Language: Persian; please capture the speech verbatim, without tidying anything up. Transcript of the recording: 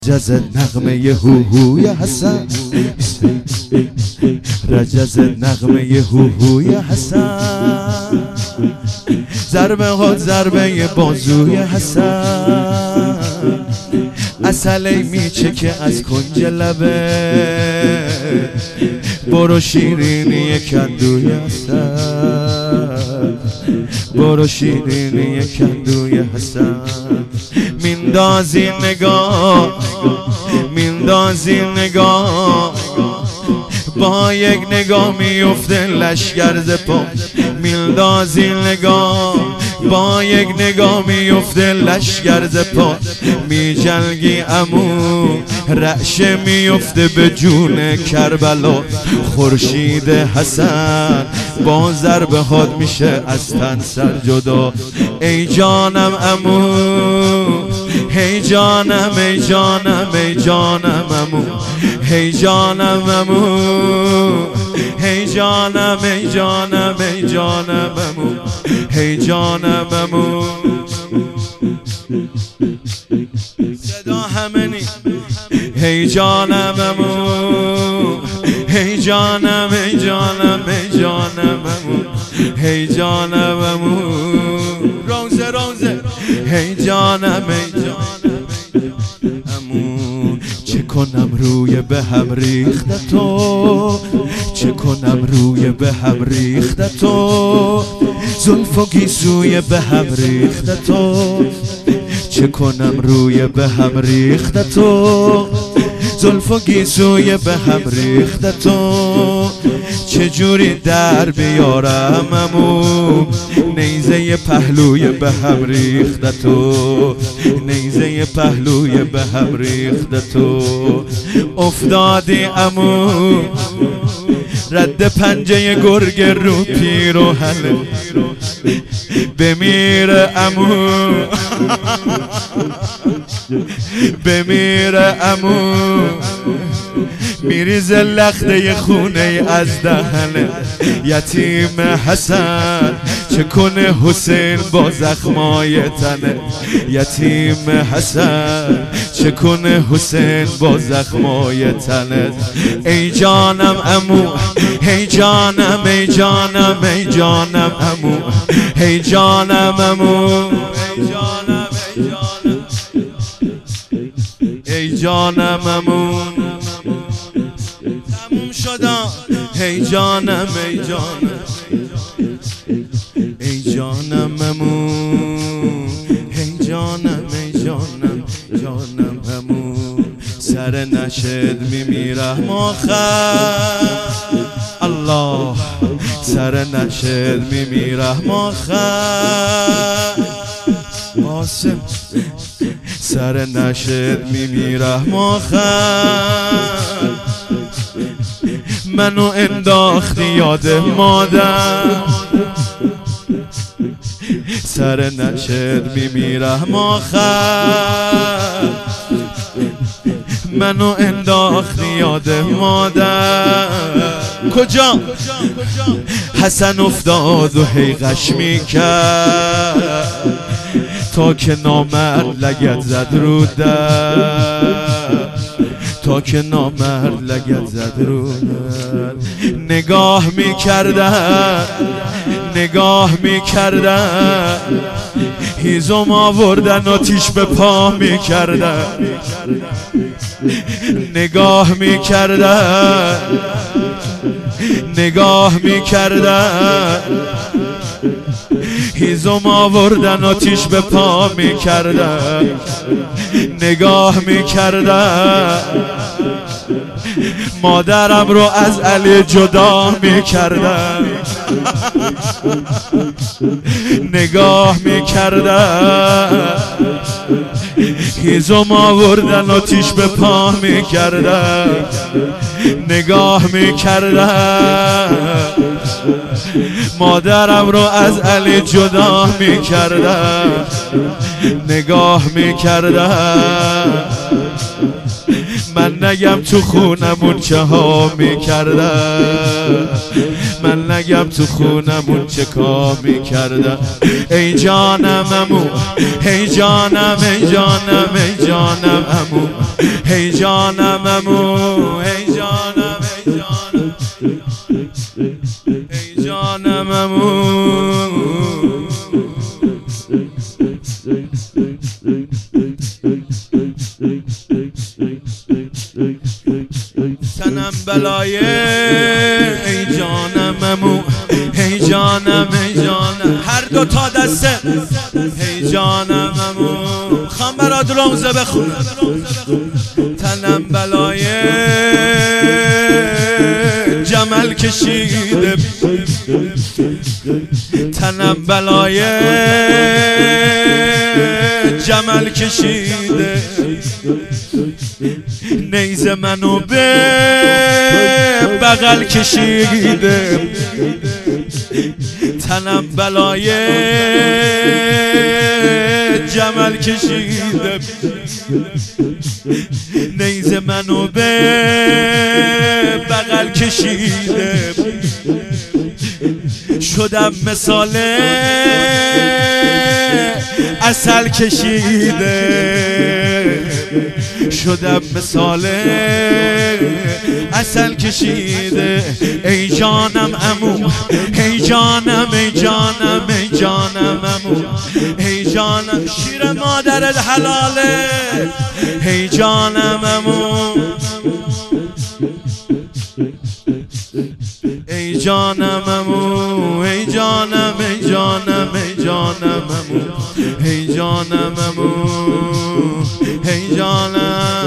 رجز نغمه هوهوی حسن، رجز نغمه هوهوی حسن، ضربه ها ضربه بازوی حسن، عسلی میچکه از کنج لبه، برو شیرینی کندوی حسن، برو شیرینی کندوی حسن. میندازی نگاه، میندازی نگاه، با یک نگاه میفته لشگر ز پا. میندازی نگاه، با یک نگاه میفته لشگر ز پا. میجلگی عمو، رعشه میفته به جون کربلا. خورشید حسن با ضربه هات میشه از تن سر جدا. ای جانم عمو، هی جانم، ای جانم، ای جانم عمو، هی جانم عمو، هی جانم، ای جانم، ای جانم عمو، هی جانم عمو. صدا همه نی. هی جانم عمو، هی جانم، ای جانم، ای جانم عمو، هی جانم عمو. روزه روزه. هی جانم، ای جانم عمو. چه کنم روی به هم ریخته تو، چه کنم روی به هم ریخته تو، زلف و گیسوی به هم ریخته تو. چه کنم روی به هم ریخته تو، زلف و گیسوی به هم ریخته تو. چجوری در بیارم عمو، نیزه پهلوی به هم ریخته تو، نیزه پهلوی به هم ریخته تو. افتادی عمو، رد پنجه گرگ رو پیراهنه. بمیره عمو، بمیره عمو، میریزه لخته خونه از دهنه. یتیم حسن چه کنه حسین با زخمای تنه. یتیم حسن چه کنه حسین با زخمای تنه. ای جانم عمو، ای جانم، ای جانم، ای جانم عمو، ای جانم عمو، ای جانم، ای جانم عمو. تموم شدم. ای جانم، ای جانم، ای جانم عمو، ای جانم، ای جانم، جانم عمو. سر نشد میمیرم آخر، الله. سر نشد میمیرم آخر، آسم. سر نشد میمیرم آخر، منو انداختی یاد مادر. سر نشد میمیرم آخر، منو انداختی یاد مادر. کجا؟ حسن افتاد و هی غش میکرد، تا که نامرد لگد زد رو در، تا که نامرد لگد زد رو در. نگاه میکردن، نگاه میکردن، هیزم آوردن آتیش به پا میکردن. نگاه میکردن، نگاه میکردن، هیزم آوردن آتیش به پا میکردن. نگاه میکردن، مادرم رو از علی جدا میکردن. نگاه میکردن، هیزم آوردن آتیش به پا میکردن. نگاه میکردن، مادرم رو از علی جدا میکردن. نگاه میکردن، من نگم تو خونمون چه ها میکردن، من نگم تو خونمون چه کار میکردن. ای جانم امو، ای جانم، ای جانم، ای جانم امو، ای جانم امو، ای جانم، ای جانم، ای جانم امو. تنم بلایه ای جانم امو، ای جانم، ای جانم، هر دو تا دسته ای جانم امو. خواهم برات روزه بخونم. تنم بلایه جمل کشیده، تنم بلایه جمل کشیده، نیزه منو به بغل کشیده. تنم بلایه جمل کشیده، نیزه منو به بغل کشیده. شدم مثال عسل کشیده، شدم مثال عسل کشیده. ای جانم امو، ای جانم، ای جانم، ای جانم امو، ای جانم، شیر مادرت حلاله. ای جانم امو، ای جانم امو، ای جانم، ای جانم، ای جانم امو، ای جانم امو، ای جانم.